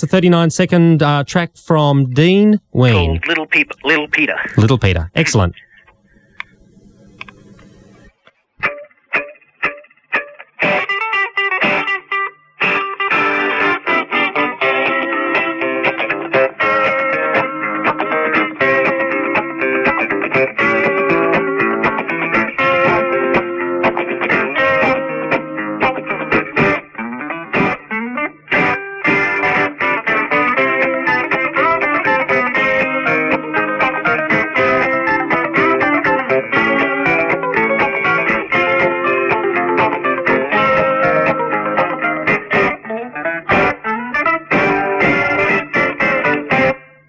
It's a 39-second track from Dean Ween. Called Little Peter. Little Peter. Excellent.